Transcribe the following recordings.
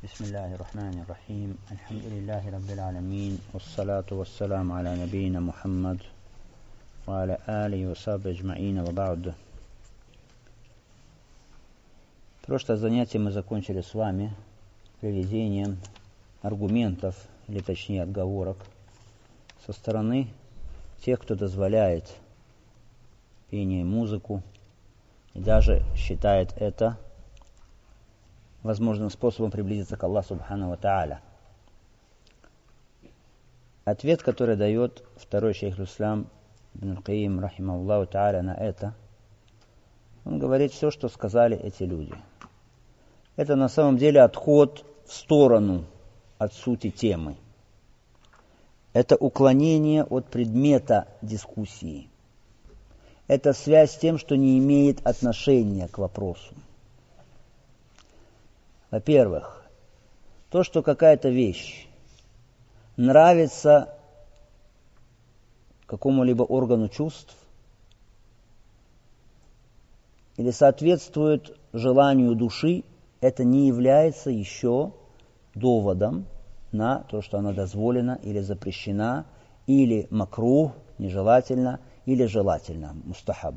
بسم الله الرحمن الرحيم الحمد لله رب العالمين والصلاة والسلام على نبينا محمد وعلى آله وصحبه أجمعين وبعد. Прошлое занятие мы закончили с вами приведением аргументов, или точнее отговорок, со стороны тех, кто дозволяет пение и музыку, и даже считает это возможным способом приблизиться к Аллаху Субхану ва Тааля. Ответ, который дает второй шейх Ислам ибн Аль-Каим рахимахуллаху Тааля на это, он говорит: все, что сказали эти люди, это на самом деле отход в сторону от сути темы. Это уклонение от предмета дискуссии. Это связь с тем, что не имеет отношения к вопросу. Во-первых, то, что какая-то вещь нравится какому-либо органу чувств или соответствует желанию души, это не является еще доводом на то, что она дозволена или запрещена, или макрух, нежелательно, или желательно, мустахаб.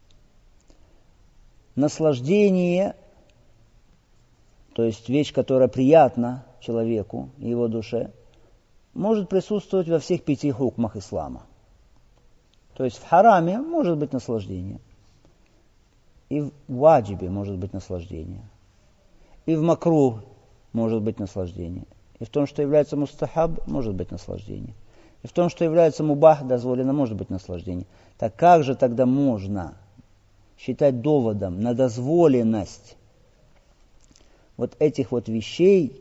Наслаждение, то есть вещь, которая приятна человеку и его душе, может присутствовать во всех 5 хукмах ислама. То есть в хараме может быть наслаждение, и в ваджибе может быть наслаждение, и в макрух может быть наслаждение, и в том, что является мустахаб, может быть наслаждение, и в том, что является мубах, дозволено, может быть наслаждение. Так как же тогда можно считать доводом на дозволенность вот этих вот вещей,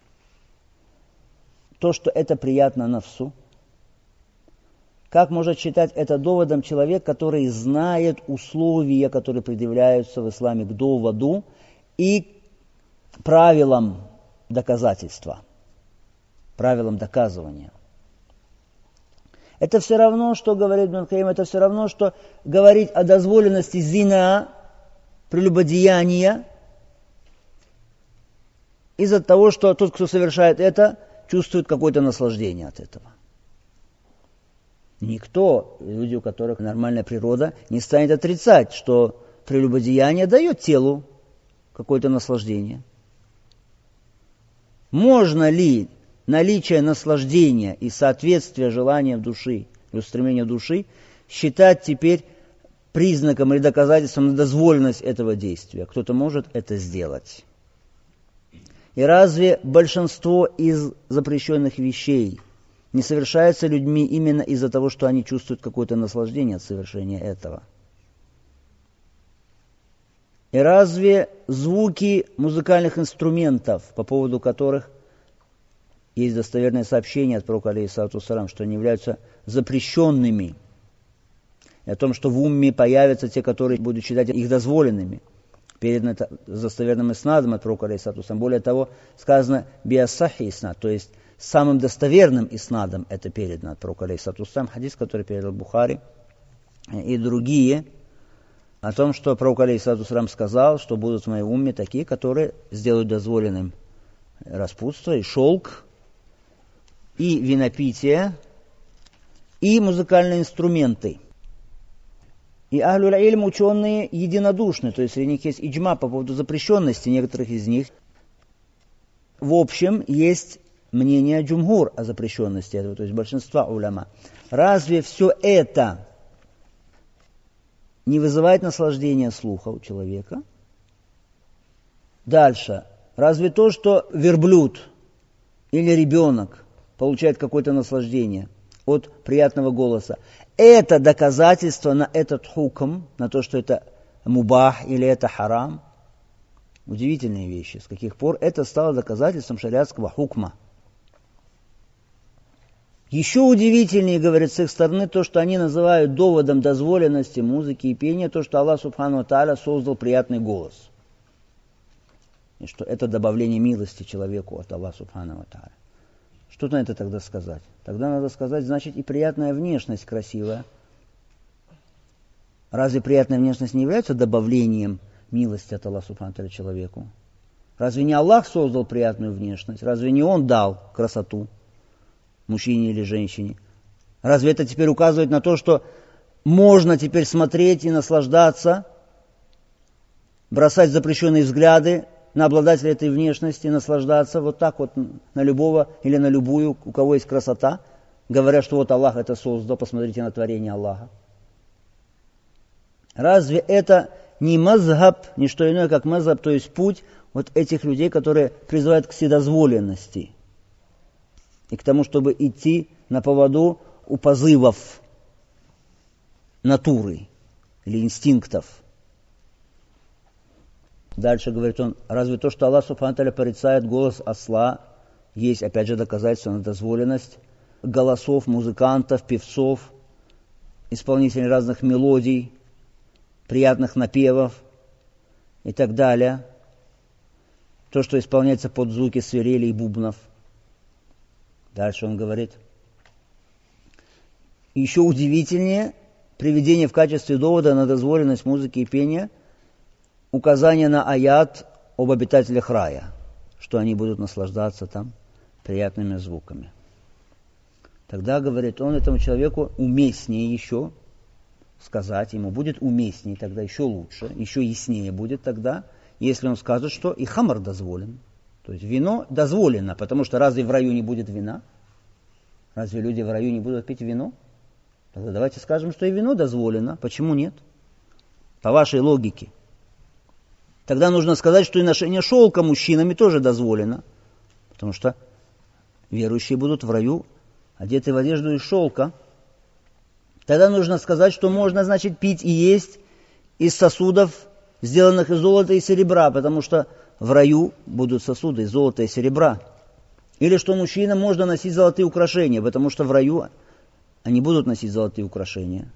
то, что это приятно нафсу? Как может считать это доводом человек, который знает условия, которые предъявляются в исламе к доводу и правилам доказательства, правилам доказывания? Это все равно, что говорит Ибн Аль-Каим, это все равно, что говорить о дозволенности зина, прелюбодеяния, из-за того, что тот, кто совершает это, чувствует какое-то наслаждение от этого. Никто, люди, у которых нормальная природа, не станет отрицать, что прелюбодеяние дает телу какое-то наслаждение. Можно ли наличие наслаждения и соответствие желаниям души, и устремления души считать теперь признаком или доказательством на дозволенность этого действия? Кто-то может это сделать. И разве большинство из запрещенных вещей не совершается людьми именно из-за того, что они чувствуют какое-то наслаждение от совершения этого? И разве звуки музыкальных инструментов, по поводу которых есть достоверное сообщение от пророка алейхиссалату вассалям, что они являются запрещенными, и о том, что в умме появятся те, которые будут считать их дозволенными, передано это с достоверным иснадом от пророка алейхиссалату вассалям. Более того, сказано биассахи иснад, то есть самым достоверным иснадом это передано от пророка алейхиссалату вассалям, хадис, который передал Бухари и другие, о том, что пророк алейхиссалату вассалям сказал, что будут в моей умме такие, которые сделают дозволенным распутство и шелк, и винопитие, и музыкальные инструменты. И ахлюль илм, ученые, единодушны, то есть среди них есть иджма по поводу запрещенности некоторых из них. В общем, есть мнение джумхур о запрещенности этого, то есть большинства уляма. Разве все это не вызывает наслаждения слуха у человека? Дальше. Разве то, что верблюд или ребенок получает какое-то наслаждение от приятного голоса, это доказательство на этот хукм, на то, что это мубах или это харам? Удивительные вещи. С каких пор это стало доказательством шариатского хукма? Еще удивительнее, говорит, с их стороны, то, что они называют доводом дозволенности музыки и пения, то, что Аллах Субхану ва Тааля создал приятный голос. И что это добавление милости человеку от Аллаха Субхану ва Тааля. Что на это тогда сказать? Тогда надо сказать, значит, и приятная внешность красивая. Разве приятная внешность не является добавлением милости от Аллаха Субхану ва Тааля человеку? Разве не Аллах создал приятную внешность? Разве не Он дал красоту мужчине или женщине? Разве это теперь указывает на то, что можно теперь смотреть и наслаждаться, бросать запрещенные взгляды на обладателя этой внешности, наслаждаться вот так вот на любого или на любую, у кого есть красота, говоря, что вот Аллах это создал, посмотрите на творение Аллаха. Разве это не мазхаб, не что иное, как мазхаб, то есть путь вот этих людей, которые призывают к вседозволенности и к тому, чтобы идти на поводу у позывов натуры или инстинктов. Дальше говорит он, разве то, что Аллах Субхану ва Тааля порицает голос осла, есть, опять же, доказательство на дозволенность голосов, музыкантов, певцов, исполнителей разных мелодий, приятных напевов и так далее. То, что исполняется под звуки свирели и бубнов. Дальше он говорит, еще удивительнее приведение в качестве довода на дозволенность музыки и пения указание на аят об обитателях рая, что они будут наслаждаться там приятными звуками. Тогда, говорит он, этому человеку уместнее еще сказать, ему будет уместнее, тогда еще лучше, еще яснее будет тогда, если он скажет, что и хамар дозволен. То есть вино дозволено, потому что разве в раю не будет вина? Разве люди в раю не будут пить вино? Тогда давайте скажем, что и вино дозволено. Почему нет? По вашей логике. Тогда нужно сказать, что и ношение шелка мужчинами тоже дозволено. Потому что верующие будут в раю одеты в одежду из шелка. Тогда нужно сказать, что можно, значит, пить и есть из сосудов, сделанных из золота и серебра, потому что в раю будут сосуды из золота и серебра. Или что мужчинам можно носить золотые украшения, потому что в раю они будут носить золотые украшения.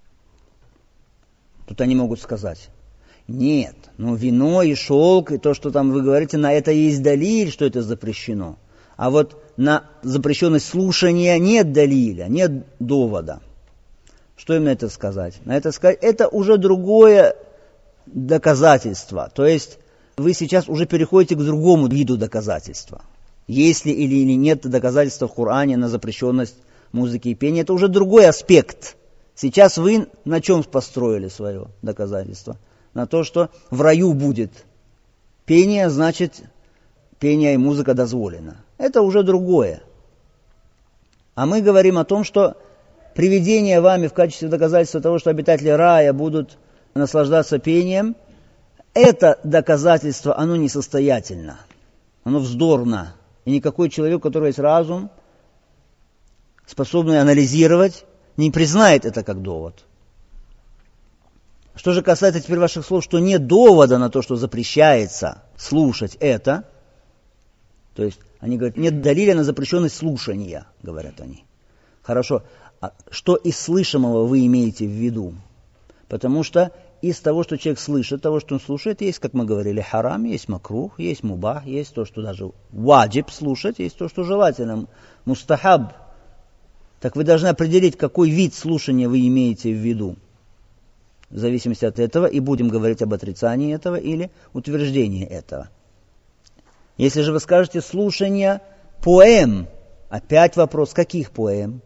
Тут они могут сказать, нет, вино и шелк, и то, что там вы говорите, на это есть далиль, что это запрещено. А вот на запрещенность слушания нет далиля, нет довода. Что им на это сказать? На это сказать, это уже другое доказательство. То есть вы сейчас уже переходите к другому виду доказательства. Есть ли или нет доказательства в Коране на запрещенность музыки и пения, это уже другой аспект. Сейчас вы на чем построили свое доказательство? На то, что в раю будет пение, значит, пение и музыка дозволено. Это уже другое. А мы говорим о том, что приведение вами в качестве доказательства того, что обитатели рая будут наслаждаться пением, это доказательство, оно несостоятельно, оно вздорно. И никакой человек, у которого есть разум, способный анализировать, не признает это как довод. Что же касается теперь ваших слов, что нет довода на то, что запрещается слушать это, то есть они говорят, нет далиля на запрещенность слушания, говорят они. Хорошо, а что из слышимого вы имеете в виду? Потому что из того, что человек слышит, того, что он слушает, есть, как мы говорили, харам, есть макрух, есть мубах, есть то, что даже ваджиб слушать, есть то, что желательно, мустахаб. Так вы должны определить, какой вид слушания вы имеете в виду. В зависимости от этого и будем говорить об отрицании этого или утверждении этого. Если же вы скажете слушание поэм, опять вопрос, каких поэм?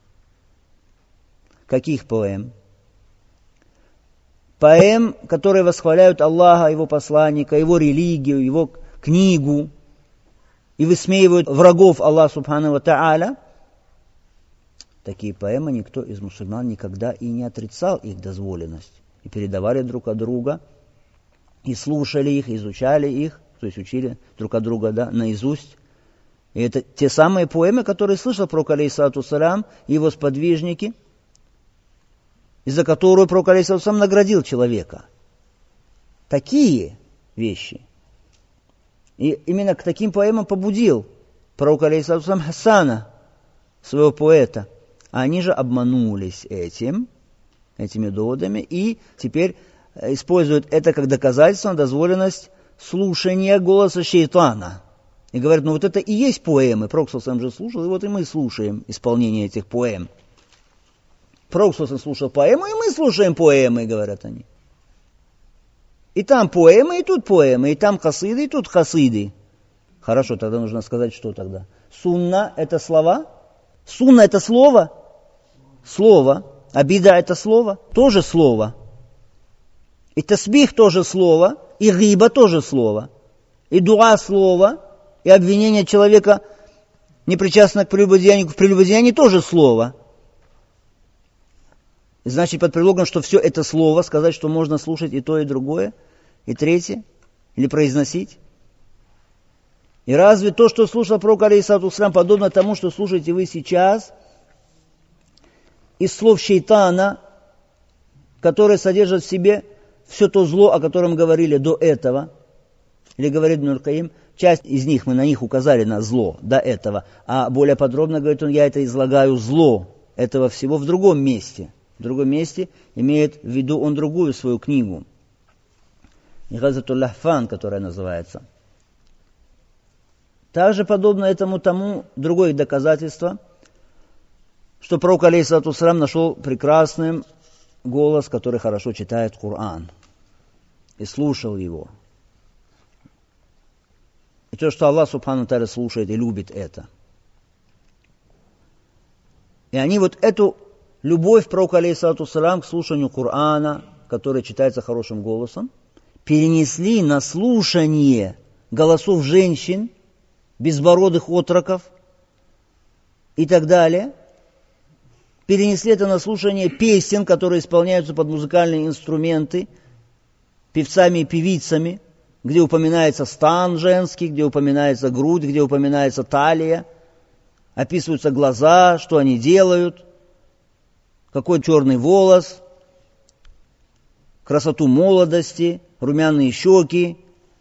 Каких поэм? Поэм, которые восхваляют Аллаха, Его посланника, Его религию, Его книгу и высмеивают врагов Аллаха Субхану ва Тааля. Такие поэмы никто из мусульман никогда и не отрицал их дозволенность. И передавали друг от друга, и слушали их, изучали их, то есть учили друг от друга наизусть. И это те самые поэмы, которые слышал пророк алейхиссалату вассалям и его сподвижники, из-за которой пророк алейхиссалату вассалям наградил человека. Такие вещи. И именно к таким поэмам побудил пророк алейхиссалату вассалям Хасана, своего поэта. А они же обманулись этими доводами, и теперь используют это как доказательство на дозволенность слушания голоса шейтана. И говорят, вот это и есть поэмы. Пророк сам же слушал, и вот и мы слушаем исполнение этих поэм. Пророк сам слушал поэмы, и мы слушаем поэмы, говорят они. И там поэмы, и тут поэмы, и там хасиды, и тут хасиды. Хорошо, тогда нужно сказать, что тогда? Сунна – это слова? Сунна – это слово? Слово. А бида – это слово? Тоже слово. И тасбих тоже слово, и гиба тоже слово. И дуа слово, и обвинение человека, непричастного к прелюбодеянию, в прелюбодеянии тоже слово. Значит, под предлогом, что все это слово, сказать, что можно слушать и то, и другое, и третье, или произносить. И разве то, что слушал пророк алейхиссалату вассалям, подобно тому, что слушаете вы сейчас, из слов шейтана, которые содержат в себе все то зло, о котором говорили до этого, или говорит Ибн аль-Каим, часть из них, мы на них указали на зло до этого, а более подробно, говорит он, я это излагаю зло этого всего в другом месте. В другом месте имеет в виду он другую свою книгу, Игазатуль Лахфан, которая называется. Также подобно этому тому другое доказательство, что пророк алейхиссалату вассалям нашел прекрасным голос, который хорошо читает Коран, и слушал его. И то, что Аллах субхану ва тааля слушает и любит это. И они вот эту любовь пророка алейхиссалату вассалям к слушанию Корана, который читается хорошим голосом, перенесли на слушание голосов женщин, безбородых отроков и так далее. Перенесли это на слушание песен, которые исполняются под музыкальные инструменты, певцами и певицами, где упоминается стан женский, где упоминается грудь, где упоминается талия, описываются глаза, что они делают, какой черный волос, красоту молодости, румяные щеки,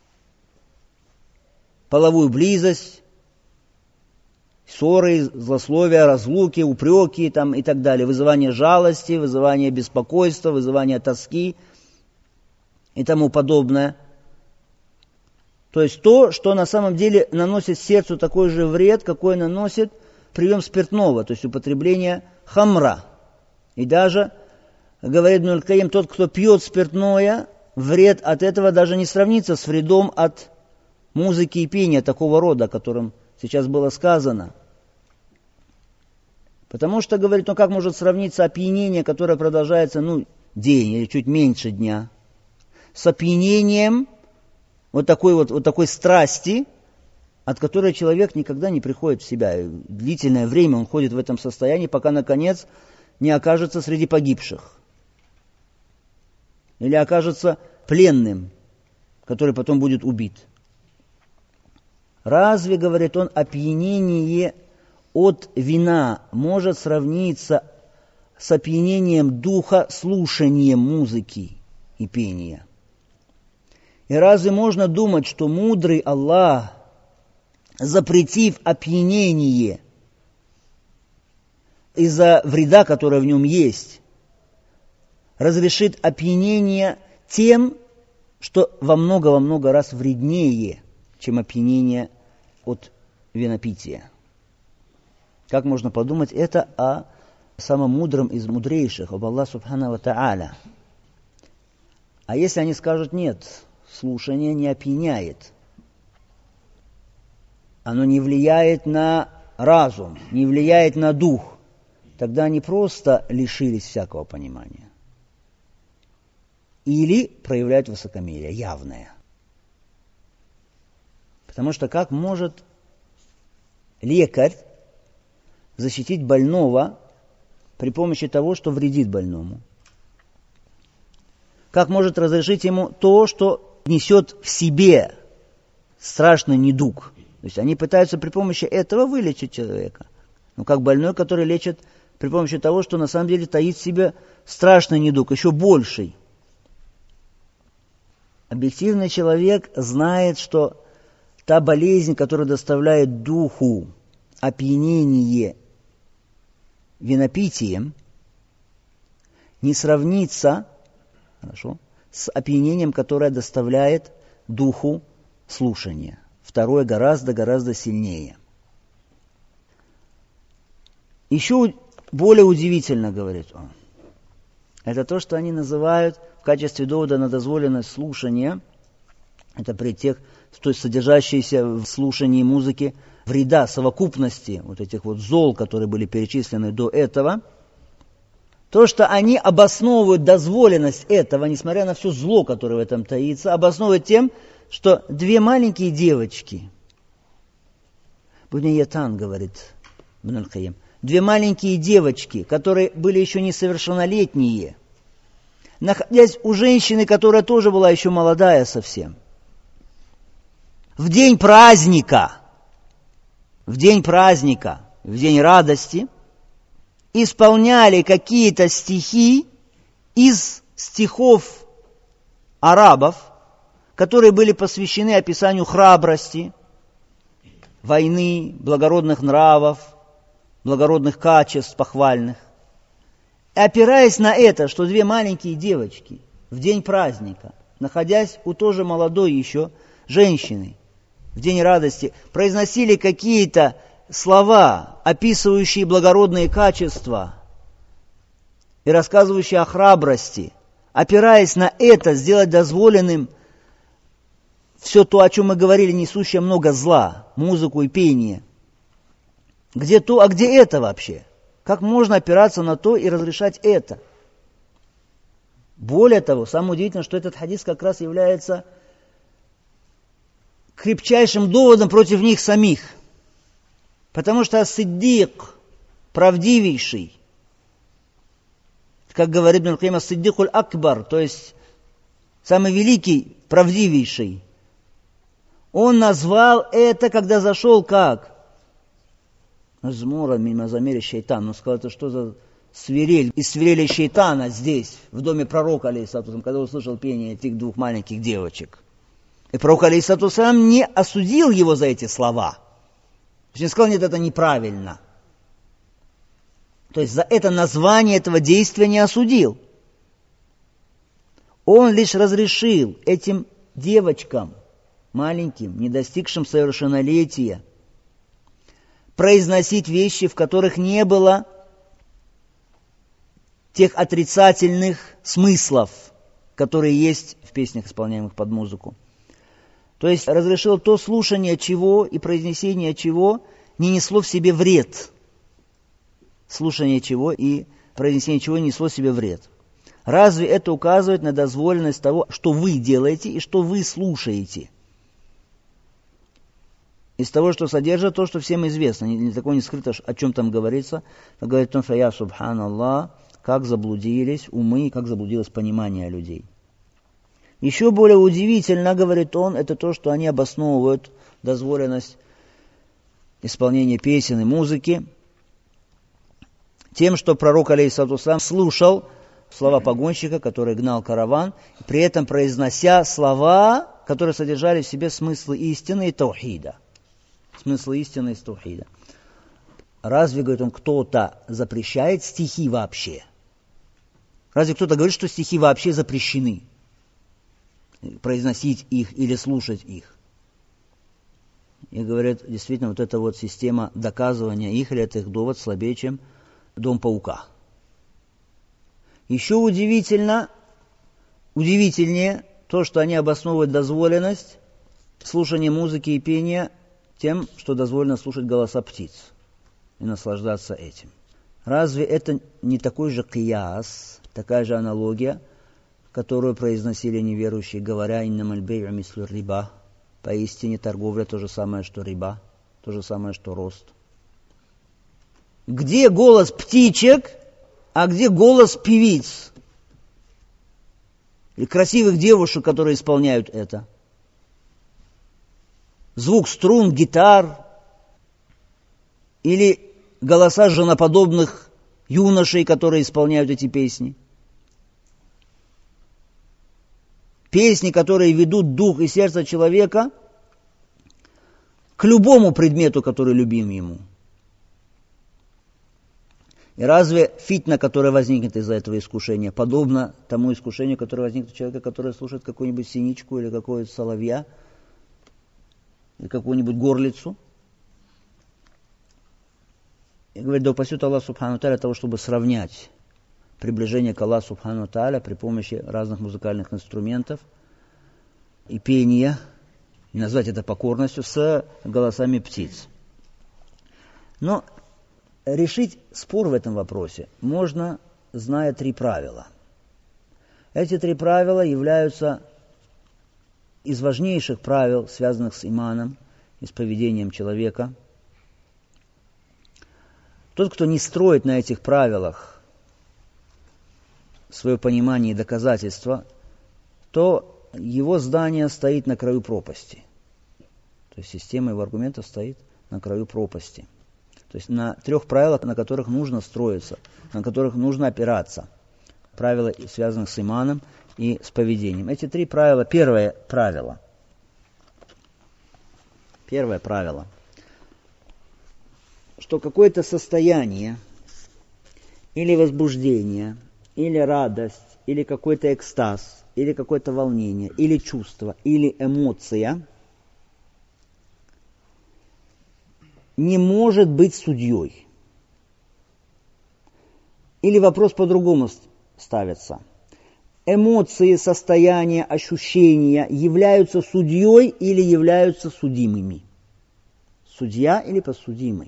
половую близость, ссоры, злословия, разлуки, упреки там, и так далее, вызывание жалости, вызывание беспокойства, вызывание тоски и тому подобное. То есть то, что на самом деле наносит сердцу такой же вред, какой наносит прием спиртного, то есть употребление хамра. И даже, говорит Ибн аль-Каим, тот, кто пьет спиртное, вред от этого даже не сравнится с вредом от музыки и пения такого рода, о котором сейчас было сказано. Потому что, говорит, как может сравниться опьянение, которое продолжается, день или чуть меньше дня, с опьянением вот такой страсти, от которой человек никогда не приходит в себя. Длительное время он ходит в этом состоянии, пока, наконец, не окажется среди погибших. Или окажется пленным, который потом будет убит. Разве, говорит он, опьянение от вина может сравниться с опьянением духа слушанием музыки и пения? И разве можно думать, что мудрый Аллах, запретив опьянение из-за вреда, который в нем есть, разрешит опьянение тем, что во много раз вреднее, чем опьянение от винопития? Как можно подумать это о самом мудром из мудрейших, об Аллахе субхану ва тааля? А если они скажут нет, слушание не опьяняет, оно не влияет на разум, не влияет на дух, тогда они просто лишились всякого понимания. Или проявляют высокомерие, явное. Потому что как может лекарь защитить больного при помощи того, что вредит больному? Как может разрешить ему то, что несет в себе страшный недуг? То есть они пытаются при помощи этого вылечить человека. Но как больной, который лечит при помощи того, что на самом деле таит в себе страшный недуг, еще больший. Объективный человек знает, что та болезнь, которая доставляет духу опьянение винопитием, не сравнится с опьянением, которое доставляет духу слушание. Второе гораздо сильнее. Еще более удивительно, говорит он, это то, что они называют качестве довода на дозволенность слушания, это при тех, то есть содержащиеся в слушании музыки вреда, совокупности вот этих вот зол, которые были перечислены до этого, то, что они обосновывают дозволенность этого, несмотря на все зло, которое в этом таится, обосновывают тем, что две маленькие девочки, Буньятан, говорит Ибн аль-Кайим, две маленькие девочки, которые были еще несовершеннолетние, находясь у женщины, которая тоже была еще молодая совсем, в день праздника, в день радости, исполняли какие-то стихи из стихов арабов, которые были посвящены описанию храбрости, войны, благородных нравов, благородных качеств похвальных. И опираясь на это, что две маленькие девочки в день праздника, находясь у тоже молодой еще женщины, в день радости, произносили какие-то слова, описывающие благородные качества и рассказывающие о храбрости, опираясь на это, сделать дозволенным все то, о чем мы говорили, несущее много зла, музыку и пение. Где то, а где это вообще? Как можно опираться на то и разрешать это? Более того, самое удивительное, что этот хадис как раз является крепчайшим доводом против них самих. Потому что ас-сиддик, правдивейший, как говорит Ибн аль-Кайим, ас-сиддикуль акбар, то есть самый великий, правдивейший, он назвал это, когда зашел как? Азмура мимо замери шейтан. Он сказал, это что за свирель? Из свирели шейтана здесь, в доме пророка, алейхиссалату, когда услышал пение этих двух маленьких девочек. И пророк, алейхиссалату, не осудил его за эти слова. То есть он сказал, нет, это неправильно. То есть за это название этого действия не осудил. Он лишь разрешил этим девочкам, маленьким, не достигшим совершеннолетия, произносить вещи, в которых не было тех отрицательных смыслов, которые есть в песнях, исполняемых под музыку. То есть разрешил то слушание, чего и произнесение чего не несло в себе вред. Слушание чего и произнесение чего не несло в себе вред. Разве это указывает на дозволенность того, что вы делаете и что вы слушаете? Из того, что содержит то, что всем известно, не такое не скрыто, о чем там говорится, говорит он, фая субханаллах, как заблудились умы, как заблудилось понимание людей. Еще более удивительно, говорит он, это то, что они обосновывают дозволенность исполнения песен и музыки тем, что пророк, алейхиссалату вассалям, слушал слова погонщика, который гнал караван, при этом произнося слова, которые содержали в себе смыслы истины и таухида. Смысл истины из таухида. Разве, говорит он, кто-то запрещает стихи вообще? Разве кто-то говорит, что стихи вообще запрещены? Произносить их или слушать их? И говорят, действительно, вот эта вот система доказывания их, или это их довод слабее, чем дом паука. Еще удивительнее то, что они обосновывают дозволенность слушания музыки и пения тем, что дозволено слушать голоса птиц и наслаждаться этим. Разве это не такой же кияс, такая же аналогия, которую произносили неверующие, говоря «иннамаль бей'у мислю риба», поистине торговля то же самое, что риба, то же самое, что рост. Где голос птичек, а где голос певиц? Или красивых девушек, которые исполняют это? Звук струн, гитар, или голоса женоподобных юношей, которые исполняют эти песни. Песни, которые ведут дух и сердце человека к любому предмету, который любим ему. И разве фитна, которая возникнет из-за этого искушения, подобна тому искушению, которое возникнет у человека, который слушает какую-нибудь синичку или какого-нибудь соловья, или какую-нибудь горлицу? И говорит, да упасет Аллах субхану тааля того, чтобы сравнять приближения к Аллаху Субхану Тааля при помощи разных музыкальных инструментов и пения, и назвать это покорностью, с голосами птиц. Но решить спор в этом вопросе можно, зная 3 правила. Эти 3 правила являются из важнейших правил, связанных с иманом и с поведением человека. Тот, кто не строит на этих правилах свое понимание и доказательства, то его здание стоит на краю пропасти. То есть система его аргументов стоит на краю пропасти. То есть на 3 правилах, на которых нужно строиться, на которых нужно опираться. Правила, связанных с иманом и с поведением. Эти 3 правила. Первое правило, что какое-то состояние или возбуждение, или радость, или какой-то экстаз, или какое-то волнение, или чувство, или эмоция не может быть судьей. Или вопрос по-другому ставится. Эмоции, состояния, ощущения являются судьей или являются судимыми? Судья или подсудимый?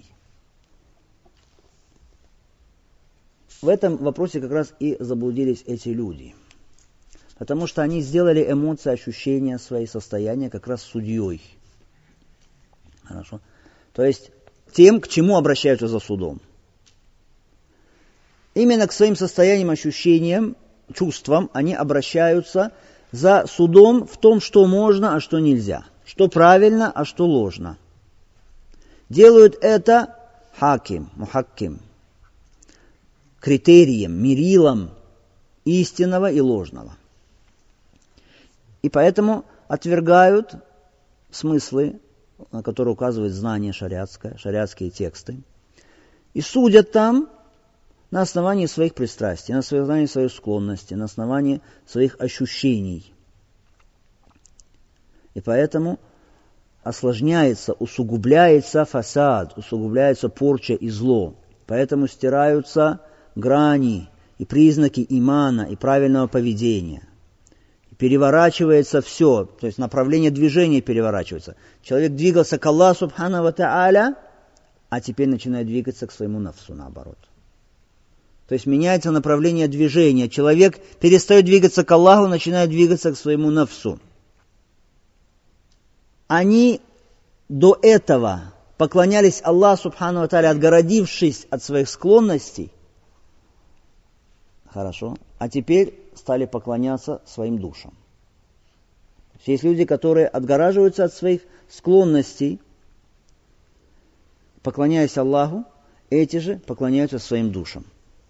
В этом вопросе как раз и заблудились эти люди. Потому что они сделали эмоции, ощущения, свои состояния как раз судьей. Хорошо? То есть тем, к чему обращаются за судом. Именно к своим состояниям, ощущениям, чувствам они обращаются за судом в том, что можно, а что нельзя. Что правильно, а что ложно. Делают это хаким, мухакким, критерием, мерилом истинного и ложного. И поэтому отвергают смыслы, на которые указывает знание шариатское, шариатские тексты, и судят там на основании своих пристрастий, на основании своих склонностей, на основании своих ощущений. И поэтому осложняется, усугубляется фасад, усугубляется порча и зло. Поэтому стираются грани и признаки имана и правильного поведения. Переворачивается все, то есть направление движения переворачивается. Человек двигался к Аллаху Субхану ва Тааля, а теперь начинает двигаться к своему нафсу, наоборот. То есть меняется направление движения. Человек перестает двигаться к Аллаху, начинает двигаться к своему нафсу. Они до этого поклонялись Аллаху Субхану ва Тааля, отгородившись от своих склонностей. Хорошо. А теперь стали поклоняться своим душам. Есть люди, которые отгораживаются от своих склонностей, поклоняясь Аллаху, эти же поклоняются своим душам.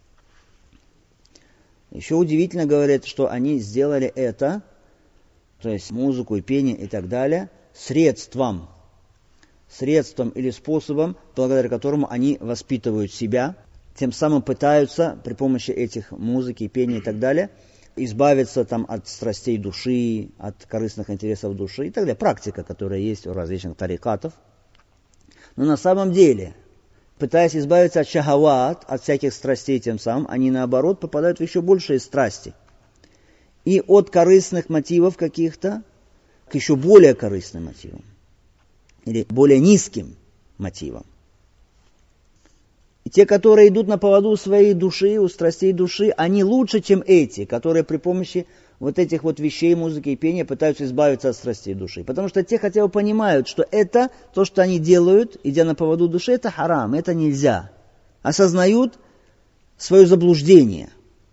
Еще удивительно говорят, что они сделали это, то есть музыку и пение и так далее, средством или способом, благодаря которому они воспитывают себя, тем самым пытаются при помощи этих музыки, пения и так далее избавиться там от страстей души, от корыстных интересов души и так далее. Практика, которая есть у различных тарикатов. Но на самом деле, пытаясь избавиться от шахават, от всяких страстей тем самым, они наоборот попадают в еще большие страсти. И от корыстных мотивов каких-то к еще более корыстным мотивам. Или более низким мотивам. И те, которые идут на поводу своей души, у страстей души, они лучше, чем эти, которые при помощи вот этих вот вещей, музыки и пения пытаются избавиться от страстей души. Потому что те хотя бы понимают, что это, то, что они делают, идя на поводу души, это харам, это нельзя. Осознают свое заблуждение.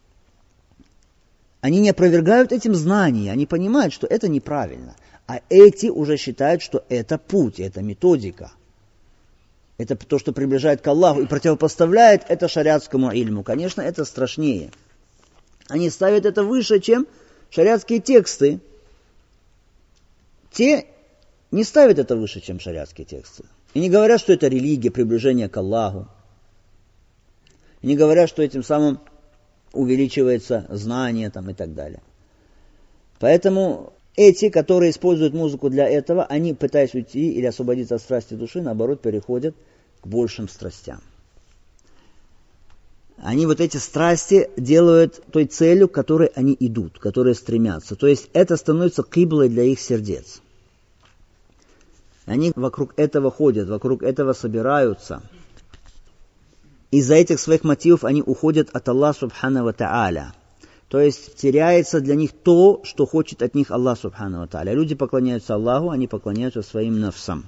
Они не опровергают этим знания, они понимают, что это неправильно. А эти уже считают, что это путь, это методика. Это то, что приближает к Аллаху и противопоставляет это шариатскому ильму. Конечно, это страшнее. Они ставят это выше, чем шариатские тексты. Те не ставят это выше, чем шариатские тексты. И не говорят, что это религия, приближение к Аллаху. И не говорят, что этим самым увеличивается знание там, и так далее. Поэтому эти, которые используют музыку для этого, они, пытаясь уйти или освободиться от страсти души, наоборот, переходят к большим страстям. Они вот эти страсти делают той целью, к которой они идут, к которой стремятся. То есть это становится киблой для их сердец. Они вокруг этого ходят, вокруг этого собираются. Из-за этих своих мотивов они уходят от Аллаха Субхану ва Тааля. То есть теряется для них то, что хочет от них Аллах Субхану ва Тааля. Люди поклоняются Аллаху, они поклоняются своим нафсам.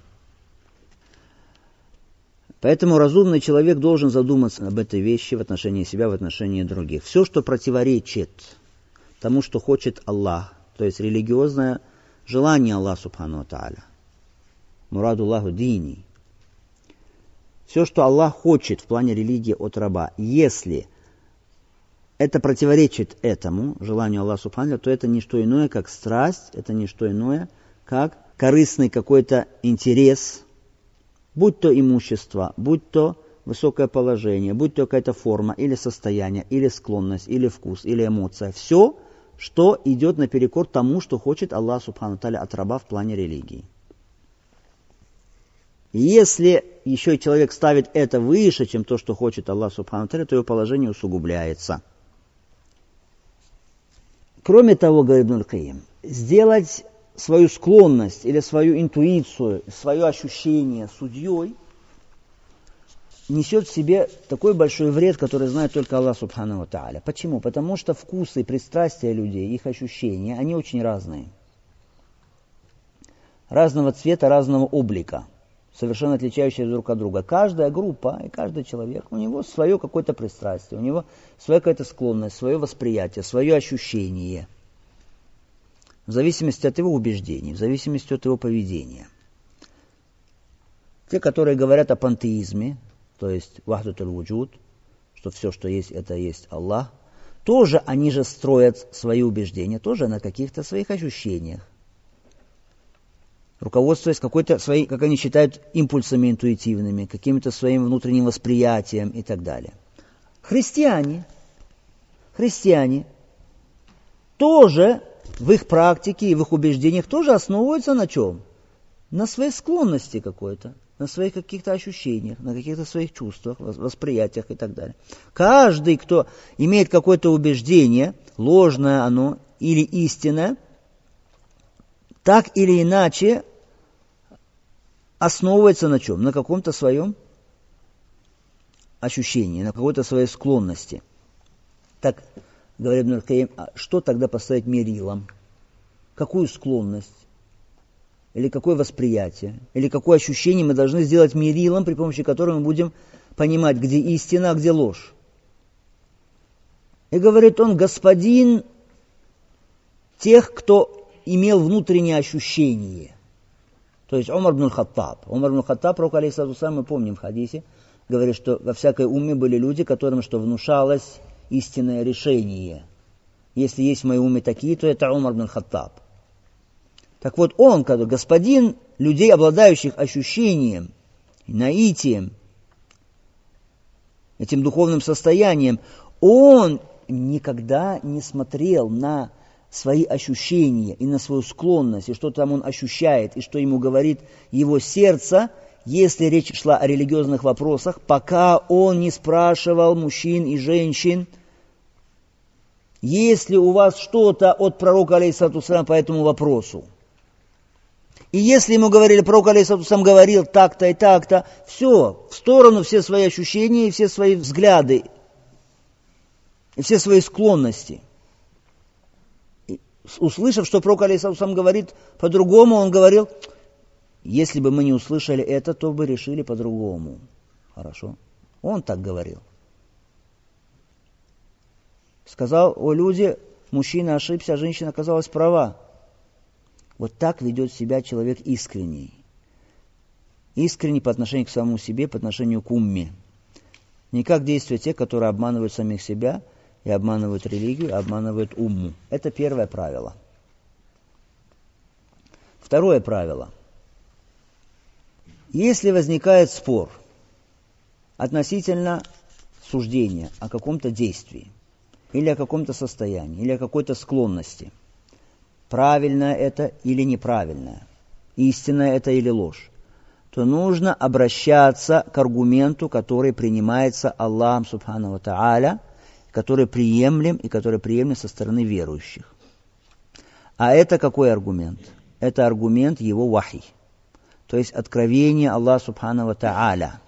Поэтому разумный человек должен задуматься об этой вещи в отношении себя, в отношении других. Все, что противоречит тому, что хочет Аллах, то есть религиозное желание Аллаха Субхану ва Тааля. Мурадуллаху дини. Все, что Аллах хочет в плане религии от раба, если это противоречит этому желанию Аллаха Субхану ва Тааля, то это не что иное, как страсть, это не что иное, как корыстный какой-то интерес, будь то имущество, будь то высокое положение, будь то какая-то форма, или состояние, или склонность, или вкус, или эмоция. Все, что идет наперекор тому, что хочет Аллах Субхану ва Тааля от раба в плане религии. Если еще и человек ставит это выше, чем то, что хочет Аллах Субхану ва Тааля, то его положение усугубляется. Кроме того, говорит Ибн аль-Кайим, сделать свою склонность или свою интуицию, свое ощущение судьей несет в себе такой большой вред, который знает только Аллах Субхану ва Тааля. Почему? Потому что вкусы и пристрастия людей, их ощущения, они очень разные. Разного цвета, разного облика, совершенно отличающиеся друг от друга. Каждая группа и каждый человек, у него свое какое-то пристрастие, у него своя какая-то склонность, свое восприятие, свое ощущение. В зависимости от его убеждений, в зависимости от его поведения. Те, которые говорят о пантеизме, то есть вахдатуль вуджуд, что все, что есть, это есть Аллах, тоже они же строят свои убеждения, тоже на каких-то своих ощущениях. Руководствуясь какой-то своей, как они считают, импульсами интуитивными, каким-то своим внутренним восприятием и так далее. Христиане тоже в их практике и в их убеждениях тоже основываются на чем? На своей склонности какой-то, на своих каких-то ощущениях, на каких-то своих чувствах, восприятиях и так далее. Каждый, кто имеет какое-то убеждение, ложное оно или истинное, так или иначе основывается на чем? На каком-то своем ощущении, на какой-то своей склонности. Так, говорит Ибн аль-Кайим, что тогда поставить мерилом? Какую склонность? Или какое восприятие? Или какое ощущение мы должны сделать мерилом, при помощи которого мы будем понимать, где истина, а где ложь? И говорит он, господин тех, кто имел внутреннее ощущение. То есть Умар ибн Хаттаб. Умар ибн Хаттаб, пророк алейхиссалату вассалам, мы помним в хадисе, говорит, что во всякой умме были люди, которым что внушалось истинное решение. Если есть в моей уме такие, то это Умар ибн Хаттаб. Так вот он, господин людей, обладающих ощущением, наитием, этим духовным состоянием, он никогда не смотрел на свои ощущения и на свою склонность, и что там он ощущает, и что ему говорит его сердце, если речь шла о религиозных вопросах, пока он не спрашивал мужчин и женщин, есть ли у вас что-то от пророка алейхиссалату вассалям по этому вопросу. И если ему говорили, пророк алейхиссалату вассалям говорил так-то и так-то, все, в сторону все свои ощущения и все свои взгляды, и все свои склонности. Услышав, что пророк алейхиссалату вассалям говорит по-другому, он говорил, если бы мы не услышали это, то бы решили по-другому. Хорошо. Он так говорил. Сказал, о люди, мужчина ошибся, а женщина оказалась права. Вот так ведет себя человек искренний. Искренний по отношению к самому себе, по отношению к умме. Не как действуют те, которые обманывают самих себя, и обманывают религию, и обманывают умму. Это первое правило. Второе правило. Если возникает спор относительно суждения о каком-то действии, или о каком-то состоянии, или о какой-то склонности, правильное это или неправильное, истинное это или ложь, то нужно обращаться к аргументу, который принимается Аллахом Субхану ва Тааля, который приемлем и который приемлем со стороны верующих. А это какой аргумент? Это аргумент его вахи, то есть откровение Аллаха Субхану ва Тааля.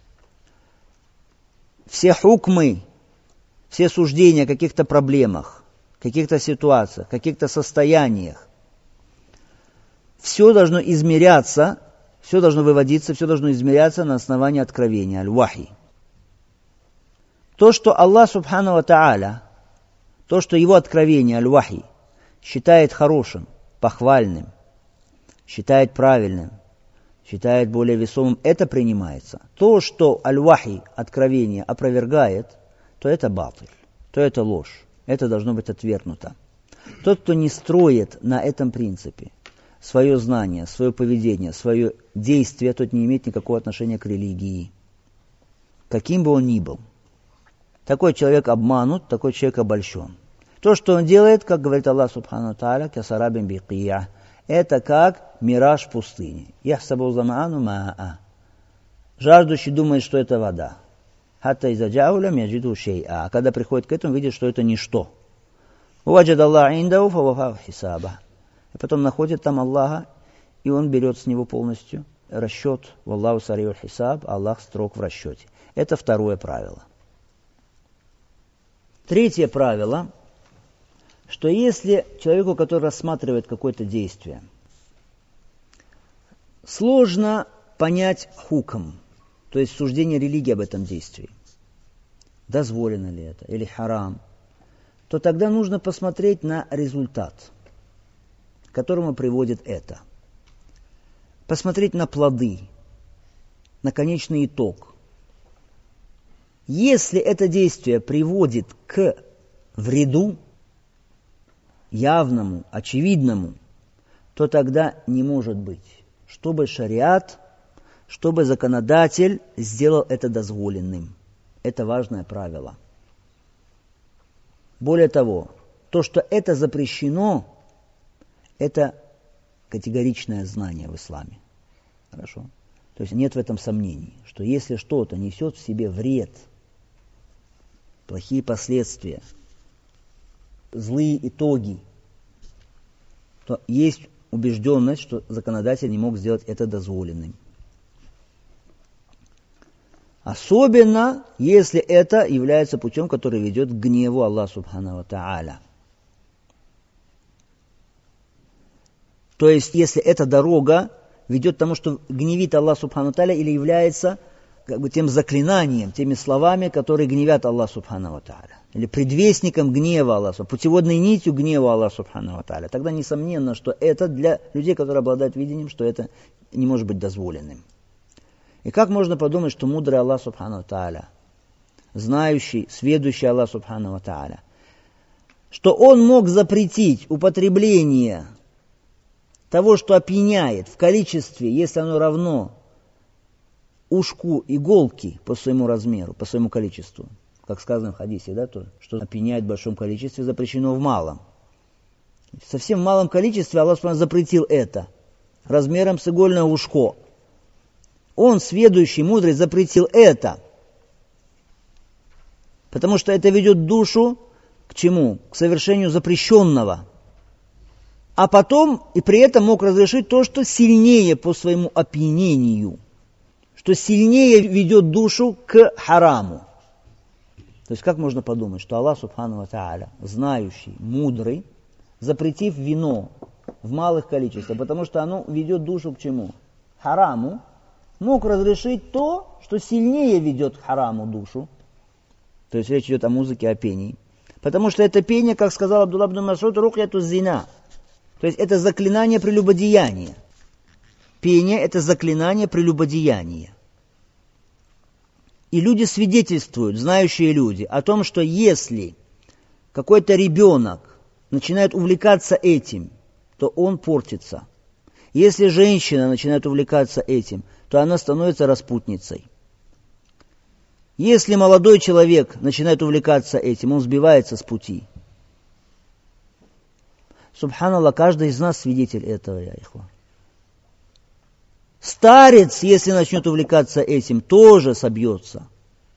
Все хукмы, все суждения о каких-то проблемах, каких-то ситуациях, каких-то состояниях, все должно измеряться, все должно выводиться, все должно измеряться на основании откровения, аль-вахи. То, что Аллах Субхану ва Тааля, то, что его откровение, аль-вахи, считает хорошим, похвальным, считает правильным, считает более весомым, это принимается. То, что аль-вахи, откровение, опровергает, то это батиль, то это ложь. Это должно быть отвергнуто. Тот, кто не строит на этом принципе свое знание, свое поведение, свое действие, тот не имеет никакого отношения к религии. Каким бы он ни был. Такой человек обманут, такой человек обольщен. То, что он делает, как говорит Аллах Субхану Тааля, касарабин бикия, это как мираж в пустыне. Яхсабу замаану маа. Жаждущий думает, что это вода. Хатта изаджауля мяджиду шейа. А когда приходит к этому, видит, что это ничто. Уаджад Аллах индау фавафау хисаба. И потом находит там Аллаха, и он берет с него полностью расчет. Валлаху сариуль хисаб, Аллах строг в расчете. Это второе правило. Третье правило, что если человеку, который рассматривает какое-то действие, сложно понять хукм, то есть суждение религии об этом действии, дозволено ли это или харам, то тогда нужно посмотреть на результат, к которому приводит это. Посмотреть на плоды, на конечный итог. Если это действие приводит к вреду, явному, очевидному, то тогда не может быть, чтобы шариат, чтобы законодатель сделал это дозволенным. Это важное правило. Более того, то, что это запрещено, это категоричное знание в исламе. Хорошо? То есть нет в этом сомнений, что если что-то несет в себе вред, плохие последствия, злые итоги, то есть убежденность, что законодатель не мог сделать это дозволенным. Особенно, если это является путем, который ведет к гневу Аллаха Субхану ва Тааля. То есть, если эта дорога ведет к тому, что гневит Аллах Субхану ва Тааля, или является как бы тем заклинанием, теми словами, которые гневят Аллах Субхану ва Тааля, или предвестником гнева Аллаха, путеводной нитью гнева Аллаха Субхану ва Тааля, тогда несомненно, что это для людей, которые обладают видением, что это не может быть дозволенным. И как можно подумать, что мудрый Аллах Субхану ва Тааля, знающий, сведущий Аллах Субхану ва Тааля, что Он мог запретить употребление того, что опьяняет в количестве, если оно равно ушку иголки по своему размеру, по своему количеству, как сказано в хадисе, да, то, что опьяняет в большом количестве, запрещено в малом. В совсем малом количестве Аллах запретил это, размером с игольное ушко. Он, сведущий, мудрый, запретил это, потому что это ведет душу к чему? К совершению запрещенного. А потом и при этом мог разрешить то, что сильнее по своему опьянению, что сильнее ведет душу к хараму. То есть как можно подумать, что Аллах Субхану ва Тааля, знающий, мудрый, запретив вино в малых количествах, потому что оно ведет душу к чему? Хараму, мог разрешить то, что сильнее ведет к хараму душу. То есть речь идет о музыке, о пении. Потому что это пение, как сказал Абдуллах ибн Мас'уд, рукьяту зина. То есть это заклинание прелюбодеяния. Пение – это заклинание прелюбодеяния. И люди свидетельствуют, знающие люди, о том, что если какой-то ребенок начинает увлекаться этим, то он портится. Если женщина начинает увлекаться этим, то она становится распутницей. Если молодой человек начинает увлекаться этим, он сбивается с пути. Субханаллах, каждый из нас свидетель этого, я ихван. Старец, если начнет увлекаться этим, тоже собьется.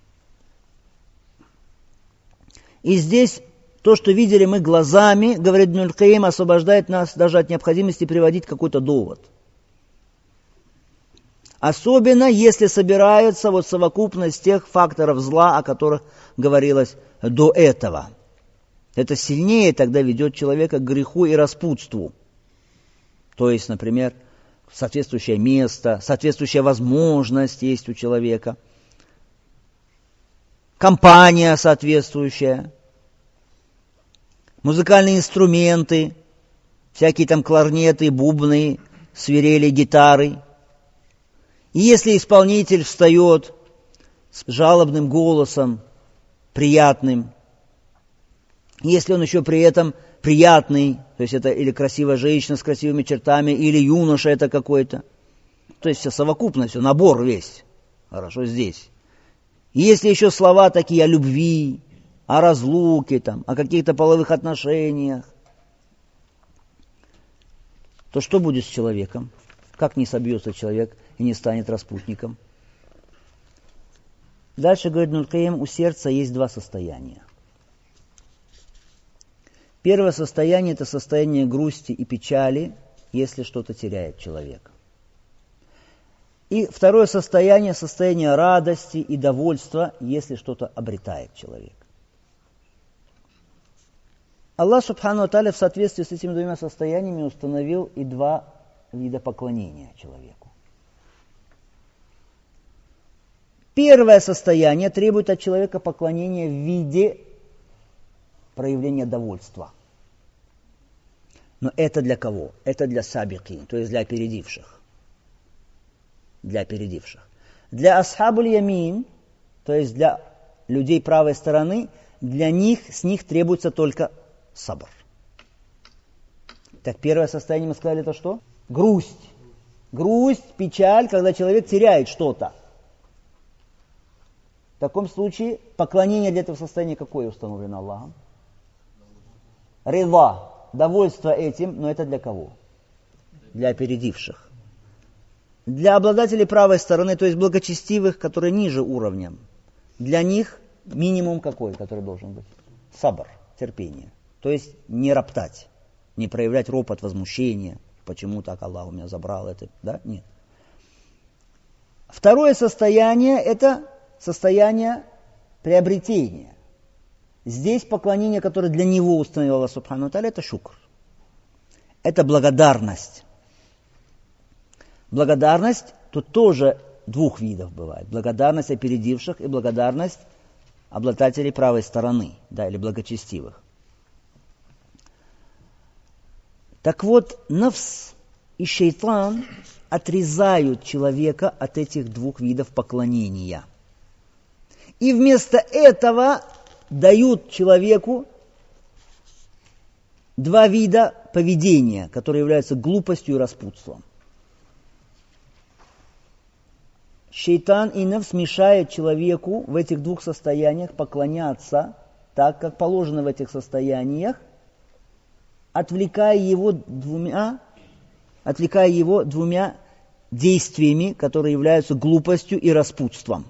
И здесь то, что видели мы глазами, говорит Ибн аль-Каим, освобождает нас даже от необходимости приводить какой-то довод. Особенно, если собирается вот совокупность тех факторов зла, о которых говорилось до этого. Это сильнее тогда ведет человека к греху и распутству. То есть, например, соответствующее место, соответствующая возможность есть у человека, компания соответствующая, музыкальные инструменты, всякие там кларнеты, бубны, свирели, гитары. И если исполнитель встает с жалобным голосом, приятным, если он еще при этом приятный, то есть это или красивая женщина с красивыми чертами, или юноша это какой-то, то есть вся совокупность, все, набор весь, хорошо здесь. И если еще слова такие о любви, о разлуке, там, о каких-то половых отношениях, то что будет с человеком? Как не собьется человек и не станет распутником? Дальше, говорит Ибн аль-Каим, у сердца есть два состояния. Первое состояние – это состояние грусти и печали, если что-то теряет человек. И второе состояние – состояние радости и довольства, если что-то обретает человек. Аллах Субхану ва Тааля в соответствии с этими двумя состояниями установил и два вида поклонения человеку. Первое состояние требует от человека поклонения в виде проявления довольства. Но это для кого? Это для сабикин, то есть для опередивших. Для опередивших. Для асхабуль ямин, то есть для людей правой стороны, с них требуется только сабр. Так первое состояние мы сказали, это что? Грусть. Грусть, печаль, когда человек теряет что-то. В таком случае поклонение для этого состояния какое установлено Аллахом? Ридва, довольство этим, но это для кого? Для опередивших. Для обладателей правой стороны, то есть благочестивых, которые ниже уровнем, для них минимум какой, который должен быть? Сабр, терпение. То есть не роптать, не проявлять ропот, возмущение. Почему так Аллах у меня забрал это? Да? Нет. Второе состояние – это состояние приобретения. Здесь поклонение, которое для него установил Аллах Субхану ва Тааля, это шукр. Это благодарность. Благодарность тут тоже двух видов бывает. Благодарность опередивших и благодарность обладателей правой стороны, да, или благочестивых. Так вот, нафс и шейтан отрезают человека от этих двух видов поклонения. И вместо этого дают человеку два вида поведения, которые являются глупостью и распутством. Шейтан и нафс мешают человеку в этих двух состояниях поклоняться так, как положено в этих состояниях, отвлекая его двумя действиями, которые являются глупостью и распутством.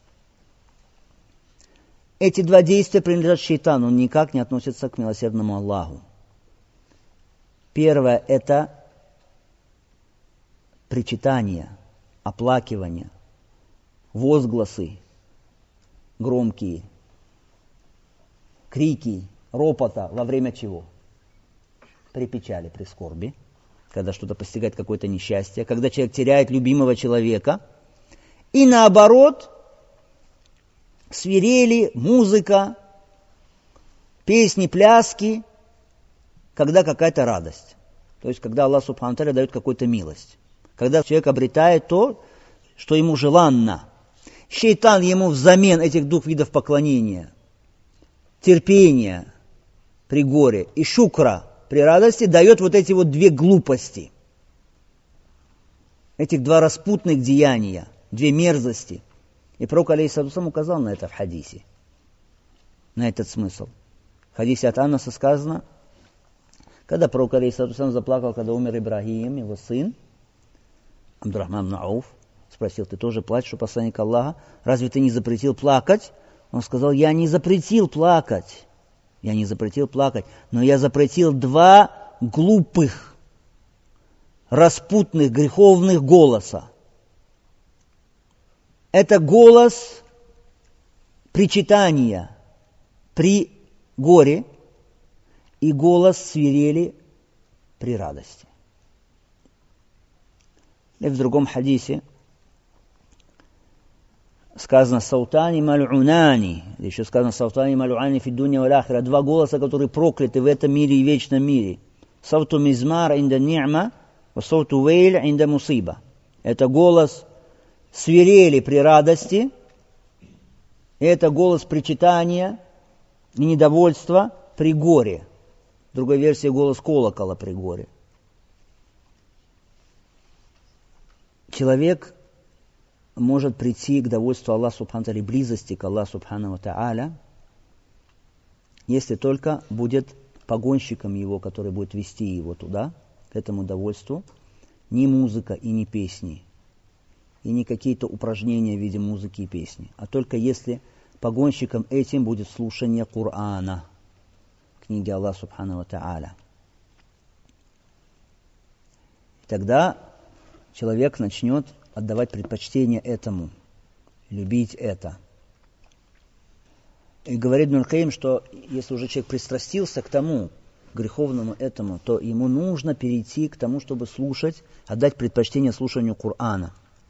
Эти два действия принадлежат шейтану, он никак не относится к милосердному Аллаху. Первое – это причитание, оплакивание, возгласы громкие, крики, ропота во время чего? При печали, при скорби, когда что-то постигает какое-то несчастье, когда человек теряет любимого человека. И наоборот, свирели, музыка, песни, пляски, когда какая-то радость. То есть, когда Аллах Субхану ва Тааля дает какую-то милость. Когда человек обретает то, что ему желанно. Шейтан ему взамен этих двух видов поклонения, терпения при горе и шукра при радости, дает вот эти вот две глупости. Этих два распутных деяния, две мерзости. И пророк алейхиссалату вассалям указал на это в хадисе, на этот смысл. В хадисе от Анаса сказано, когда пророк алейхиссалату вассалям заплакал, когда умер Ибрахим, его сын, Абдурахман ибн Ауф спросил: ты тоже плачешь, у посланника Аллаха? Разве ты не запретил плакать? Он сказал: я не запретил плакать. Я не запретил плакать, но я запретил два глупых, распутных, греховных голоса. Это голос причитания при горе и голос свирели при радости. И в другом хадисе сказано «Саутани мал'унани», еще сказано «Саутани мал'унани фи дунья валь ахира», два голоса, которые прокляты в этом мире и вечном мире. «Сауту мизмар инда ни'ма, ва сауту вейль инда мусиба». Это голос свирели при радости, и это голос причитания и недовольства при горе. В другой версии голос колокола при горе. Человек может прийти к довольству Аллаха Субхану ва Тааля, близости к Аллаху Субхану ва Тааля, если только будет погонщиком его, который будет вести его туда, к этому довольству, не музыка и не песни, и не какие-то упражнения в виде музыки и песни, а только если погонщиком этим будет слушание Корана, книги Аллаха Субхану ва Тааля. Тогда человек начнет отдавать предпочтение этому, любить это. И говорит Ибн аль-Каим, что если уже человек пристрастился к тому, греховному этому, то ему нужно перейти к тому, чтобы слушать, отдать предпочтение слушанию Корана.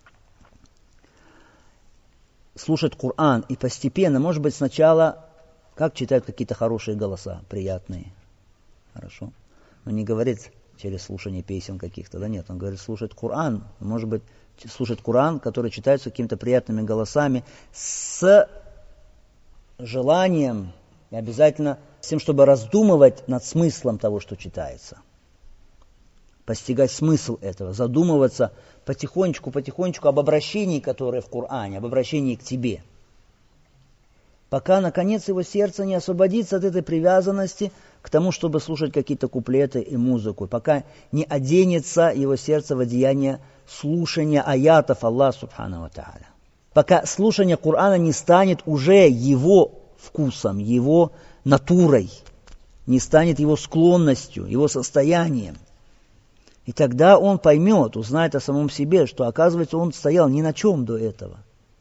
Слушать Коран и постепенно, может быть, сначала, как читают какие-то хорошие голоса, приятные. Хорошо. Но не говорит через слушание песен каких-то, да нет, он говорит слушать Коран, может быть, слушать Коран, который читается какими-то приятными голосами, с желанием и обязательно с тем, чтобы раздумывать над смыслом того, что читается. Постигать смысл этого, задумываться потихонечку об обращении, которое в Коране, об обращении к тебе. Пока, наконец, его сердце не освободится от этой привязанности к тому, чтобы слушать какие-то куплеты и музыку. Пока не оденется его сердце в одеяние слушания аятов Аллаха Субхану ва Тааля. Пока слушание Корана не станет уже его вкусом, его натурой, не станет его склонностью, его состоянием. И тогда он поймет, узнает о самом себе, что, оказывается, он стоял ни на чем до этого.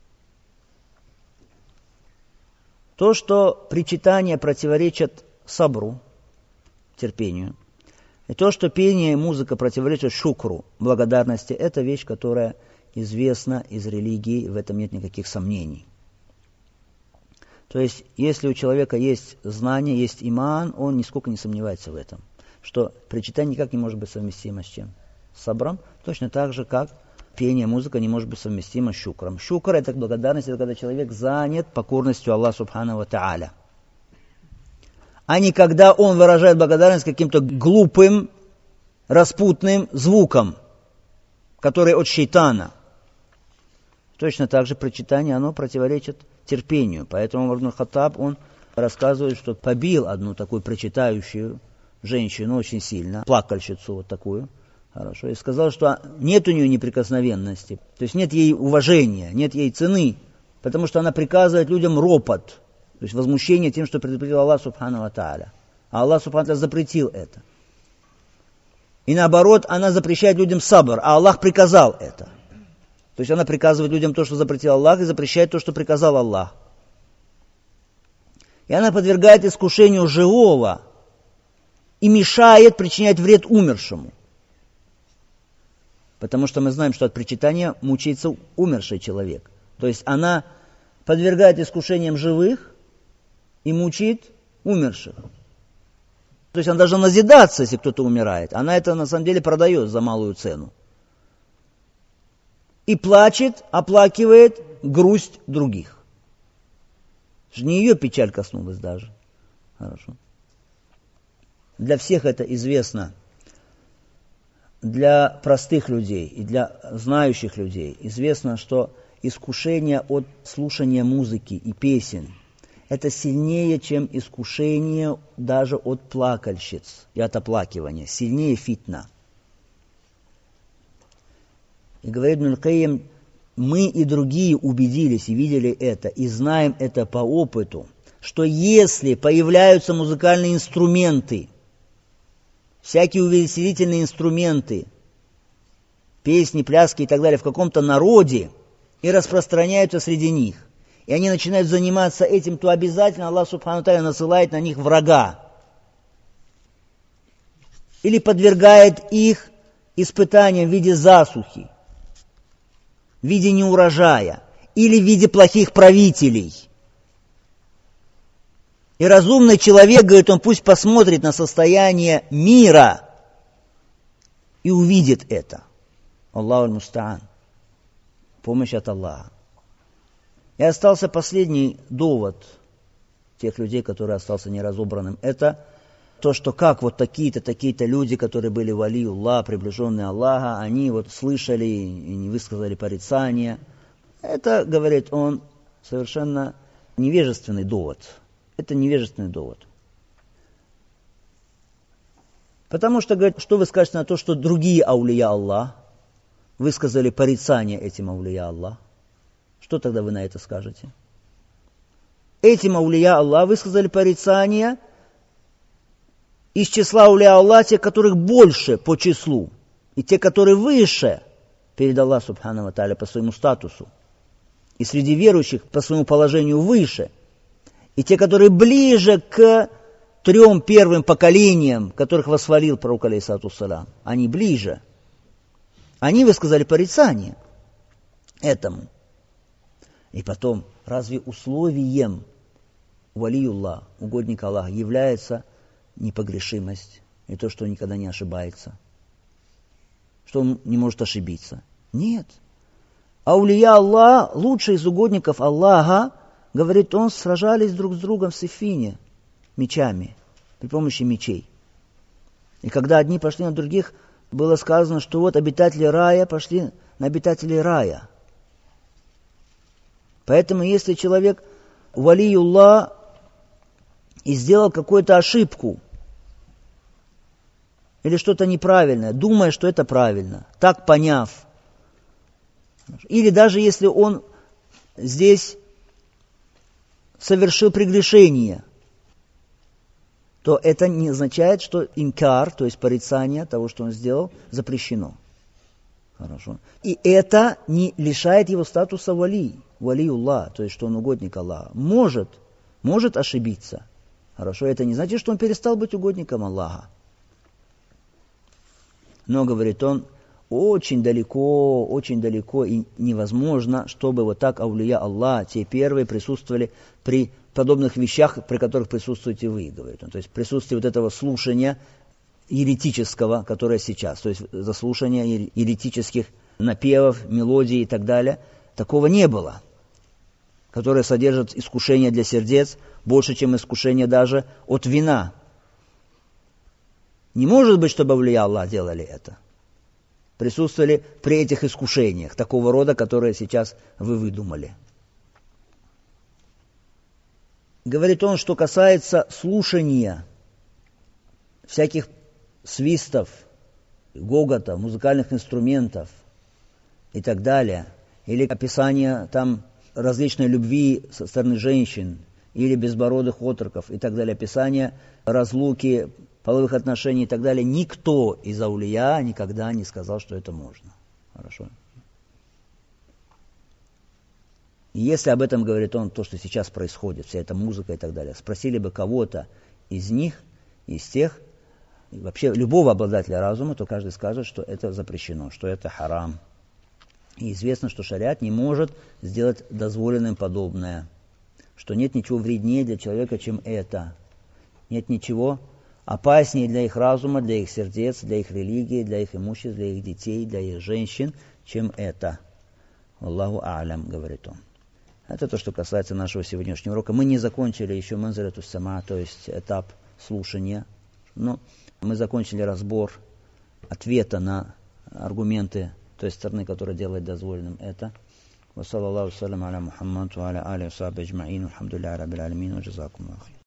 То, что причитания противоречат сабру, терпению, и то, что пение и музыка противоречат шукру, благодарности, это вещь, которая известна из религии, в этом нет никаких сомнений. То есть, если у человека есть знание, есть иман, он нисколько не сомневается в этом, что причитание никак не может быть совместимо с чем? С сабром, точно так же, как пение, музыка не может быть совместима с шукром. Шукр – это благодарность, это когда человек занят покорностью Аллаха Субхану ва Тааля. А не когда он выражает благодарность каким-то глупым, распутным звуком, который от шейтана. Точно так же причитание, оно противоречит терпению. Поэтому Умар ибн Хаттаб, он рассказывает, что побил одну такую причитающую женщину очень сильно, плакальщицу вот такую, хорошо, и сказал, что нет у нее неприкосновенности, то есть нет ей уважения, нет ей цены, потому что она приказывает людям ропот, то есть возмущение тем, что предупредил Аллах Субхану ва Тааля. А Аллах Субхану ва Тааля запретил это. И наоборот, она запрещает людям сабр, а Аллах приказал это. То есть она приказывает людям то, что запретил Аллах, и запрещает то, что приказал Аллах. И она подвергает искушению живого и мешает, причиняет вред умершему. Потому что мы знаем, что от причитания мучается умерший человек. То есть она подвергает искушениям живых и мучит умерших. То есть она должна назидаться, если кто-то умирает. Она это на самом деле продает за малую цену. И плачет, оплакивает грусть других. Не ее печаль коснулась даже. Хорошо. Для всех это известно. Для простых людей и для знающих людей известно, что искушение от слушания музыки и песен – это сильнее, чем искушение даже от плакальщиц и от оплакивания. Сильнее фитна. И говорит Ибн аль-Кайим, мы и другие убедились и видели это, и знаем это по опыту, что если появляются музыкальные инструменты, всякие увеселительные инструменты, песни, пляски и так далее в каком-то народе и распространяются среди них, и они начинают заниматься этим, то обязательно Аллах Субхану ва Тааля насылает на них врага. Или подвергает их испытаниям в виде засухи, в виде неурожая, или в виде плохих правителей. И разумный человек, говорит, он пусть посмотрит на состояние мира и увидит это. Аллаху аль-муста'ан. Помощь от Аллаха. И остался последний довод тех людей, которые остался неразобранным. Это то, что как вот такие-то люди, которые были валиуллах, приближенные Аллаха, они вот слышали и не высказали порицания. Это, говорит он, совершенно невежественный довод. Это невежественный довод. Потому что, говорит, что вы скажете на то, что другие аулия Аллах высказали порицание этим аулия Аллах? Что тогда вы на это скажете? Этим аулия Аллах высказали порицание из числа аулия Аллах, те, которых больше по числу, и те, которые выше перед Аллахом Субхану ва Тааля по своему статусу, и среди верующих по своему положению выше, и те, которые ближе к 3 первым поколениям, которых восхвалил пророк алейхиссалату вассалям, они ближе. Они высказали порицание этому. И потом, разве условием валиюллах, угодника Аллаха, является непогрешимость и то, что он никогда не ошибается? Что он не может ошибиться? Нет. Аулия Аллах, лучшие из угодников Аллаха, говорит он, сражались друг с другом в Сиффине мечами, при помощи мечей. И когда одни пошли на других, было сказано, что вот обитатели рая пошли на обитателей рая. Поэтому если человек валиюллах и сделал какую-то ошибку или что-то неправильное, думая, что это правильно, так поняв, или даже если он здесь совершил прегрешение, то это не означает, что инкар, то есть порицание того, что он сделал, запрещено. Хорошо. И это не лишает его статуса валиюллах, то есть что он угодник Аллаха. Может ошибиться. Хорошо, это не значит, что он перестал быть угодником Аллаха. Но, говорит он, очень далеко и невозможно, чтобы вот так аулия Аллах, те первые, присутствовали при подобных вещах, при которых присутствуете вы, говорит он. То есть присутствие вот этого слушания еретического, которое сейчас, то есть заслушания еретических напевов, мелодий и так далее, такого не было, которое содержит искушение для сердец больше, чем искушение даже от вина. Не может быть, чтобы аулия Аллах делали это. Присутствовали при этих искушениях, такого рода, которые сейчас вы выдумали. Говорит он, что касается слушания всяких свистов, гогота, музыкальных инструментов и так далее, или описания там различной любви со стороны женщин, или безбородых отроков и так далее, описания разлуки, половых отношений и так далее, никто из аулия никогда не сказал, что это можно. Хорошо? И если об этом говорит он, то, что сейчас происходит, вся эта музыка и так далее, спросили бы кого-то из них, из тех, и вообще любого обладателя разума, то каждый скажет, что это запрещено, что это харам. И известно, что шариат не может сделать дозволенным подобное, что нет ничего вреднее для человека, чем это. Нет ничего опаснее для их разума, для их сердец, для их религии, для их имущества, для их детей, для их женщин, чем это. Аллаху а'лям, говорит он. Это то, что касается нашего сегодняшнего урока. Мы не закончили еще манзилату сама, то есть этап слушания, но мы закончили разбор ответа на аргументы той стороны, которая делает дозволенным это. Ва саллаллаху салям аля Мухаммад ва аля алихи ва сахбихи аджмаин. Алхамдулиллахи раббил алямин. Ва джазакумуллаху.